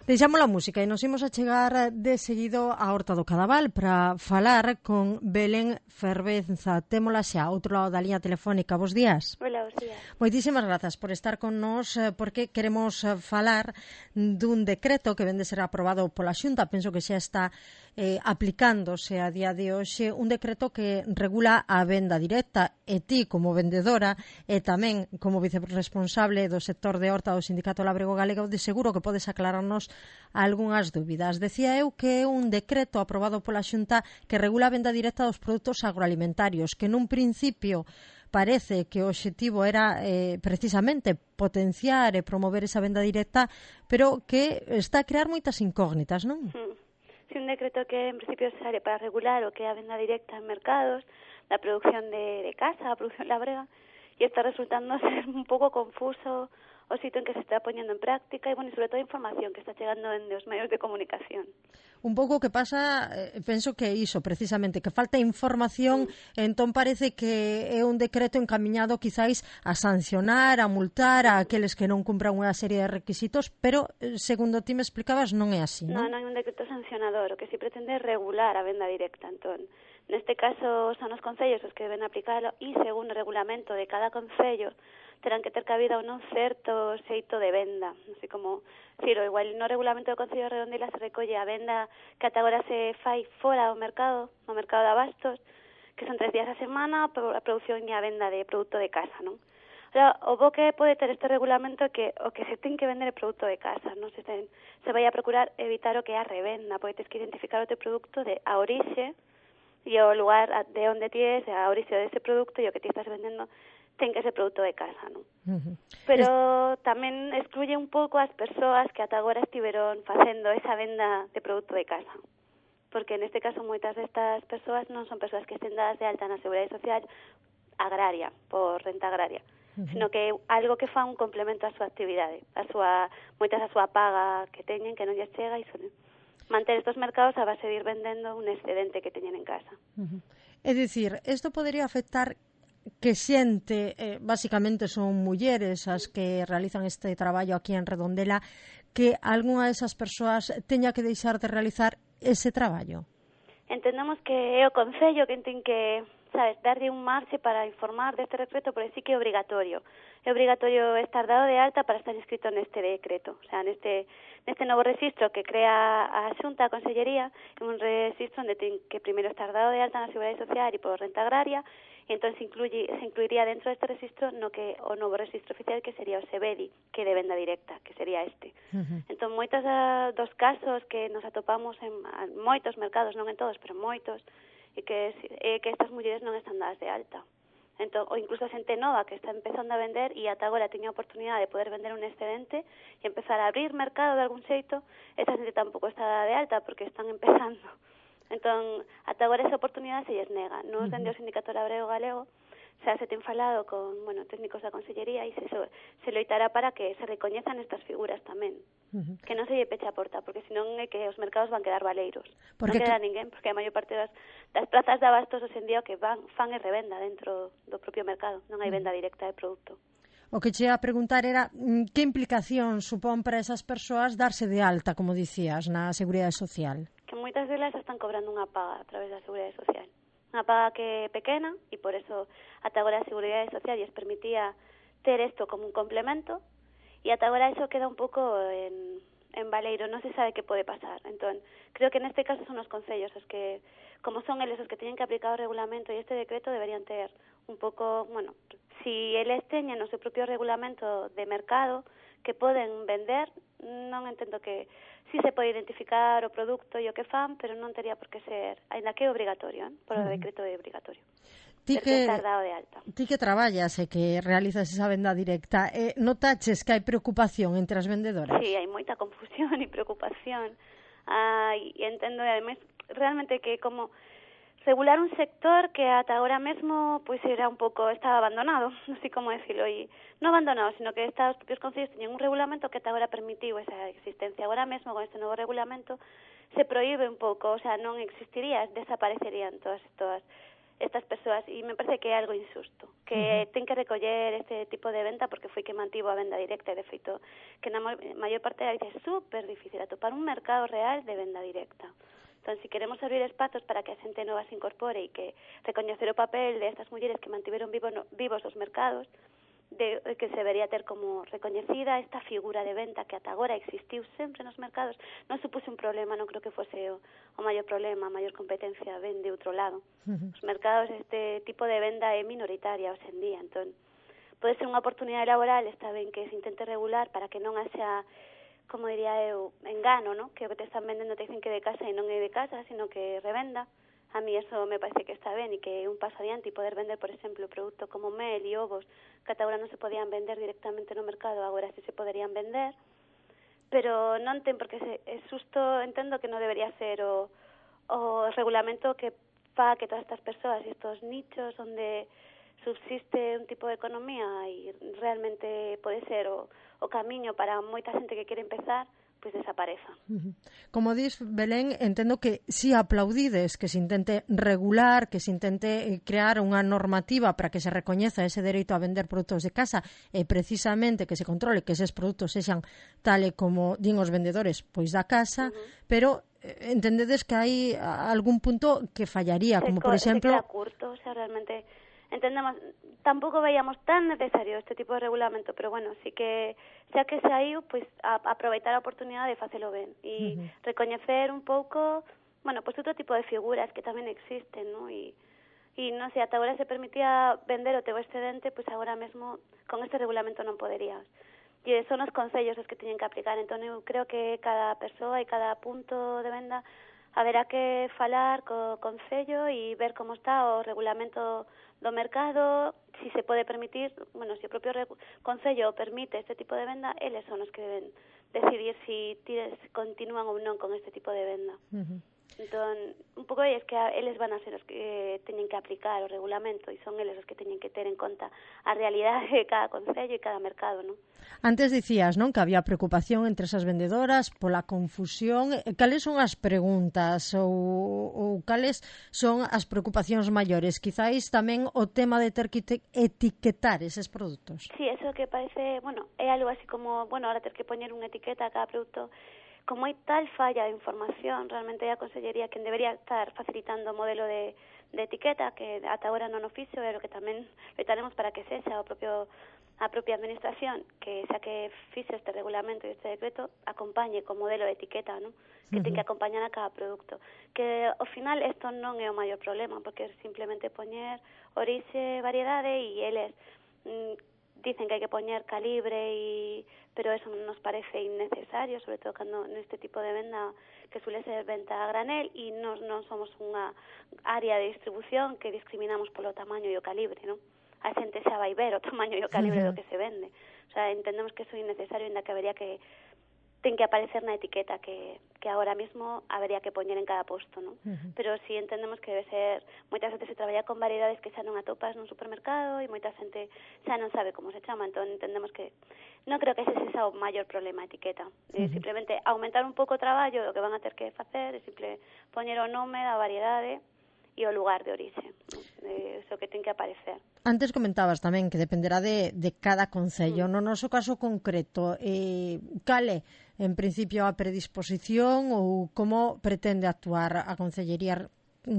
Deixamos a música e nos imos a chegar de seguido á Horta do Cadaval para falar con Belén Fervenza. Témola xa, outro lado da liña telefónica. Bos días. Hola, bos días. Moitísimas grazas por estar con nós, porque queremos falar dun decreto que ven de ser aprobado pola Xunta. Penso que xa está aplicándose a día de hoxe, un decreto que regula a venda directa, e ti como vendedora e tamén como vicerresponsable do sector de horta do Sindicato Labrego Galego, de seguro que podes aclararnos algunhas dúbidas. Decía eu que é un decreto aprobado pola Xunta que regula a venda directa dos produtos agroalimentarios, que nun principio parece que o obxectivo era precisamente potenciar e promover esa venda directa, pero que está a crear moitas incógnitas, non? Sí, un decreto que en principio sale para regular o que é a venda directa en mercados, la producción de casa, a producción labrega, y está resultando ser un pouco confuso o sitio en que se está poniendo en práctica e, bueno, y sobre todo información que está chegando en os medios de comunicación. Un pouco que pasa, penso que iso, precisamente, que falta información, entón parece que é un decreto encamiñado quizáis a sancionar, a multar a aqueles que non cumpran unha serie de requisitos, pero, segundo ti me explicabas, non é así, non? Non hai un decreto sancionador, o que si pretende é regular a venda directa, entón, neste caso son os concellos os que deben aplicalo e, según o regulamento de cada concello, terán que ter cabida un certo xeito de venda, así como, xiro, igual no regulamento do Concello de Redondela se recolle a venda que ata agora se fai fora do mercado, no mercado de abastos, que son 3 días a semana, a produción e a venda de produto de casa, non? O bo que pode ter este regulamento é que o que se ten que vender é produto de casa, non se vai a procurar evitar o que é a revenda, porque tens que identificar o teu produto de a orixe e o lugar de onde ties, a orixe dese produto e o que ti estás vendendo ten que ser produto de casa, non? Pero tamén excluye un pouco as persoas que ata agora estiveron facendo esa venda de produto de casa. Porque neste caso moitas destas persoas non son persoas que estén dadas de alta na Seguridade Social agraria, por renta agraria, sino que é algo que fa un complemento á súa actividade, moitas a súa paga que teñen, que non lles chega, e son manter estos mercados a base de ir vendendo un excedente que teñen en casa. É dicir, isto podería afectar que xente, basicamente son mulleres as que realizan este traballo aquí en Redondela, que algunha desas persoas teña que deixar de realizar ese traballo? Entendemos que é o Concello que ten que, darlle un marxe para informar deste decreto, porque sí que é obrigatorio. É obrigatorio estar dado de alta para estar inscrito neste decreto. O sea, neste novo registro que crea a Xunta, a Consellería, é un registro onde ten que primeiro estar dado de alta na Seguridade Social e por renta agraria, e entón se incluiría dentro deste registro no que o novo registro oficial, que sería o SEBEDI, que é de venda directa, que sería este. Entón, moitos dos casos que nos atopamos en moitos mercados, non en todos, pero moitos, e que estas mulleres non están dadas de alta. Entón, ou incluso a xente nova que está empezando a vender e ata agora teña a oportunidade de poder vender un excedente e empezar a abrir mercado de algún xeito, esta xente tampouco está dada de alta porque están empezando. Entón, ata agora esa oportunidade se lles nega. Nos dende o Sindicato Labrego Galego xa se ten falado con, técnicos da Consellería e se loitará para que se recoñezan estas figuras tamén. Que non se lle peche a porta, porque senón é que os mercados van quedar baleiros. Non queda ninguén, porque a maior parte das plazas de abastos hoxe en día que fan e revenda dentro do propio mercado. Non hai venda directa de produto. O que che ia a preguntar era que implicación supón para esas persoas darse de alta, como dicías, na Seguridade Social? Que moitas delas están cobrando unha paga a través da Seguridade Social. Unha paga que é pequena e por eso ata agora a Seguridade Social lles permitía ter isto como un complemento e ata agora iso queda un pouco en baleiro, non se sabe que pode pasar. Entón, creo que neste caso son os concellos os que, como son eles os que teñen que aplicar o regulamento e este decreto, deberían ter un pouco, si eles teñen o seu propio regulamento de mercado que poden vender, non entendo que si se pode identificar o produto e o que fan, pero non tería por que ser, ainda que é obrigatorio, por o decreto é obrigatorio. Ti que traballas e que realizas esa venda directa, notaches que hai preocupación entre as vendedoras? Sí, hai moita confusión e preocupación. E entendo, ademais, realmente que como regular un sector que ata agora mesmo era un pouco, estaba abandonado, non sei como decirlo, e non abandonado, sino que os propios concellos teñen un regulamento que ata agora permitiu esa existencia. Agora mesmo, con este novo regulamento, se proíbe un pouco, o sea, non existiría, desaparecerían todas estas persoas, e me parece que é algo injusto, que ten que recoller este tipo de venta porque foi que mantivo a venda directa, e de feito que na maior parte das veces é super difícil atopar un mercado real de venda directa. Entón, se queremos abrir espazos para que a xente nova se incorpore e que recoñecer o papel de estas mulleres que mantiveron vivos os mercados, que se debería ter como recoñecida esta figura de venta que ata agora existiu sempre nos mercados, non supuse un problema, non creo que fose o maior problema, a maior competencia ven de outro lado. Os mercados, este tipo de venda é minoritaria hoxe en día, entón pode ser unha oportunidade laboral, está ben que se intente regular para que non haxa, como diría eu, engano, ¿no? Que o que te están vendendo te dicen que de casa e non é de casa, sino que revenda. A mí eso me parece que está ben e que é un paso adiante e poder vender, por exemplo, produto como mel e ovos que ata agora non se podían vender directamente no mercado, agora sí se poderían vender, pero non ten porque é xusto, entendo que non debería ser o regulamento que fa que todas estas persoas e estos nichos onde subsiste un tipo de economía e realmente pode ser o camiño para moita xente que quere empezar, pois desapareza. Como dis, Belén, entendo que si aplaudides que se intente regular, que se intente crear unha normativa para que se recoñeza ese dereito a vender produtos de casa e precisamente que se controle que eses produtos sexan tal e como din os vendedores pois da casa, pero entendedes que hai algún punto que fallaría, como por exemplo... Se queda curto, o sea, realmente entendemos, tampouco veíamos tan necesario este tipo de regulamento, pero bueno, sí que xa que saiu, pois aproveitar a oportunidade de facelo ben e recoñecer un pouco, bueno, pois outro tipo de figuras que tamén existen, ¿no? E non sei, ata agora se permitía vender o teu excedente, pois agora mesmo con este regulamento non poderías. E son os concellos os que teñen que aplicar, entón eu creo que cada persoa e cada punto de venda haberá que falar co concello e ver como está o regulamento do mercado, si se pode permitir, bueno, se o propio concello permite este tipo de venda, eles son os que deben decidir si continúan ou non con este tipo de venda. Entón, un pouco é que eles van a ser os que teñen que aplicar o regulamento e son eles os que teñen que ter en conta a realidade de cada concello e cada mercado, non? Antes dicías, non, que había preocupación entre esas vendedoras pola confusión. Cales son as preguntas ou cales son as preocupacións maiores? Quizáis tamén o tema de ter que etiquetar eses produtos. Sí, eso que parece, bueno, é algo así como, bueno, ahora ter que poñer unha etiqueta a cada produto. Como hai tal falla de información, realmente é a Consellería quen debería estar facilitando o modelo de etiqueta, que ata agora non o fixo, e o que tamén loitaremos para que sexa a propia administración, que xa que fixe este regulamento e este decreto, acompañe co modelo de etiqueta, ¿no? Que ten que acompañar a cada produto. Que ao final isto non é o maior problema, porque é simplemente poñer orixe, variedade, e eles dicen que hai que poñer calibre, pero eso nos parece innecesario, sobre todo cando neste tipo de venda que suele ser venta a granel e non somos unha área de distribución que discriminamos polo tamaño e o calibre, non? A xente xa vai ver o tamaño e o calibre do que se vende. O sea, entendemos que eso é innecesario, ainda que habería que ten que aparecer na etiqueta que agora mesmo habería que poñer en cada posto, non? Pero si entendemos que debe ser, moitas veces se traballa con variedades que xa non atopas nun supermercado e moita xente xa non sabe como se chama, entón entendemos que non creo que ese sexa o maior problema a etiqueta. Simplemente aumentar un pouco o traballo, o que van a ter que facer é simple poñer o nome da variedade e o lugar de orixe, eso que ten que aparecer. Antes comentabas tamén que dependerá de cada concello. No noso caso concreto, cal é, en principio, a predisposición ou como pretende actuar a Concellería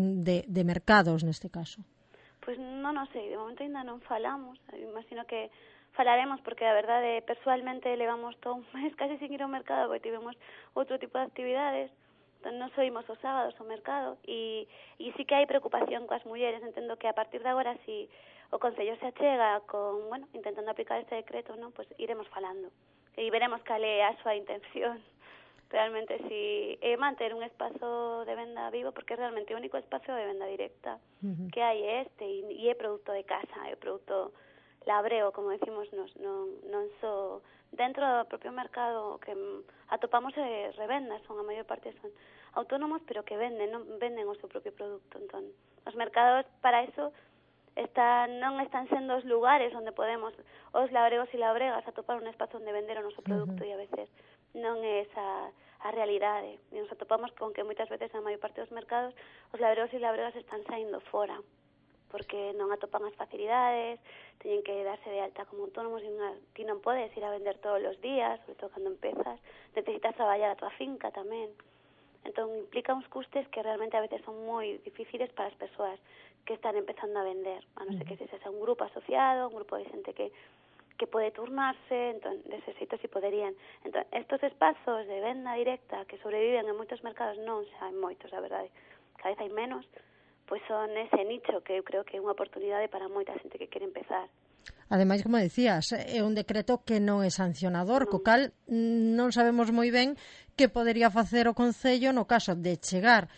de Mercados neste caso? Pois non o sei, de momento ainda non falamos, imagino que falaremos porque a verdade persoalmente levamos todo un mes casi sin ir ao mercado porque tivemos outro tipo de actividades. Non soimos os sábados ao mercado e sí que hai preocupación coas mulleres. Entendo que a partir de agora, si o Concello se achega con, bueno, intentando aplicar este decreto, non, pues iremos falando e veremos cal é a súa intención. Realmente, si é manter un espazo de venda vivo, porque realmente o único espazo de venda directa que hai é este e é produto de casa, é produto labreo, como decimos nos, non só dentro do propio mercado que atopamos revendas, son a maior parte son autónomos, pero que venden o seu propio produto. Entón, os mercados para eso non están sendo os lugares onde podemos os labregos e labregas atopar un espazo onde vender o noso produto e a veces non é esa a realidade. Nos atopamos con que moitas veces a maior parte dos mercados os labregos e labregas están saindo fora porque non atopan as facilidades, teñen que darse de alta como autónomos e ti non podes ir a vender todos os días, sobre todo cando empezas, necesitas traballar a tua finca tamén. Entón implica uns custes que realmente a veces son moi difíciles para as persoas que están empezando a vender, a non ser que se sea un grupo asociado, un grupo de xente que pode turnarse, entón, dese xeito si poderían. Entón, estos espazos de venda directa que sobreviven en moitos mercados, non xa hai moitos, a verdade, cada vez hai menos, pois son ese nicho que eu creo que é unha oportunidade para moita xente que quere empezar. Ademais, como decías, é un decreto que non é sancionador, co cal non sabemos moi ben que podería facer o Concello no caso de chegar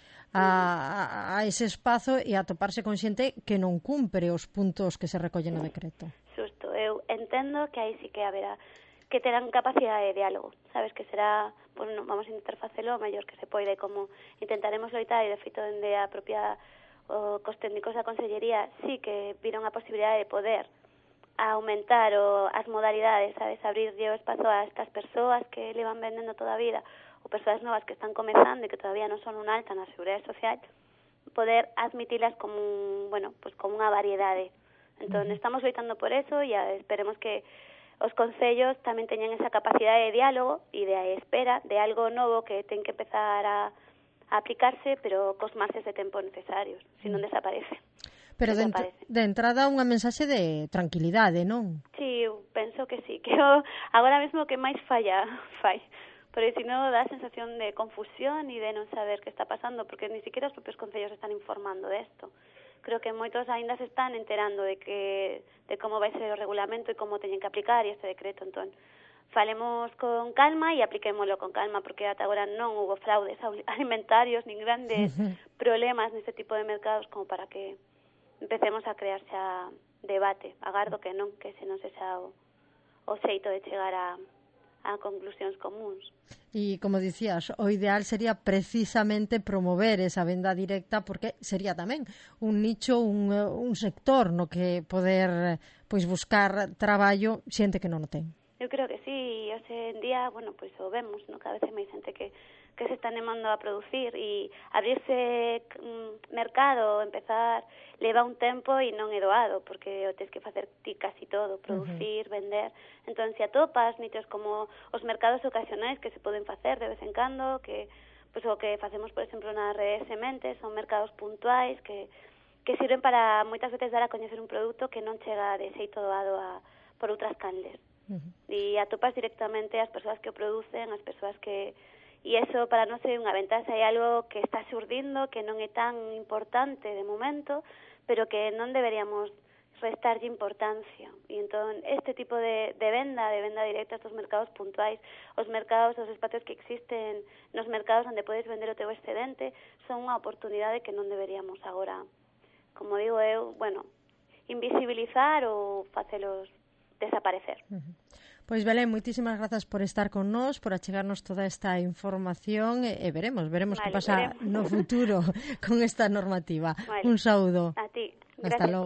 a ese espazo e atoparse con xente que non cumpre os puntos que se recollen no decreto. Xusto, eu entendo que aí sí que haberá que terán capacidade de diálogo, sabes, que será, pues, non, vamos a intentar facelo o mellor que se poida, e como intentaremos loitar, e de feito dende a propia cos técnicos da Consellería sí que viron a posibilidade de poder aumentar as modalidades, sabes, abrirlle o espazo a estas persoas que le van vendendo toda a vida, ou persoas novas que están comezando e que todavía non son un alta na Seguridade Social, poder admitilas como como unha variedade. Entón, estamos loitando por eso e esperemos que os concellos tamén teñan esa capacidade de diálogo e de espera de algo novo que ten que empezar a aplicarse, pero cos marxes de tempo necesarios, senón desaparece. Pero de entrada unha mensaxe de tranquilidade, non? Sí, eu penso que sí, que agora mesmo que máis fai, porque se non dá a sensación de confusión e de non saber que está pasando, porque ni siquiera os propios concellos están informando desto. Creo que moitos aínda se están enterando de como vai ser o regulamento e como teñen que aplicar este decreto. Entón, falemos con calma e apliquémoslo con calma, porque ata agora non hubo fraudes alimentarios nin grandes problemas neste tipo de mercados como para que empecemos a crear xa debate. Agardo que non, que se non se xa o xeito de chegar a conclusións comuns. E, como dicías, o ideal sería precisamente promover esa venda directa, porque sería tamén un nicho, un sector no que poder buscar traballo xente que non o ten. Eu creo que sí, hoxe en día, pois o vemos, no? Cada vez hai máis xente que se está animando a producir e abrirse mercado, empezar, leva un tempo e non é doado, porque o tens que facer ti casi todo, producir, vender. Entón, se atopas nichos como os mercados ocasionais que se poden facer de vez en cando, que pois o que facemos, por exemplo, na rede Sementes, son mercados puntuais que sirven para moitas veces dar a coñecer un produto que non chega de xeito doado por outras canles. E atopas directamente as persoas que o producen, as persoas que... E iso para non ser unha ventaxa, é algo que está surdindo, que non é tan importante de momento, pero que non deberíamos restarlle importancia. E entón, este tipo de venda directa a estos mercados puntuais, os mercados, os espacios que existen nos mercados onde podes vender o teu excedente, son unha oportunidade que non deberíamos agora, como digo eu, invisibilizar ou facelos desaparecer. Pois Belén, moitísimas grazas por estar con nós, por achegarnos toda esta información e veremos que pasa no futuro con esta normativa. Un saúdo. A ti. Hasta logo.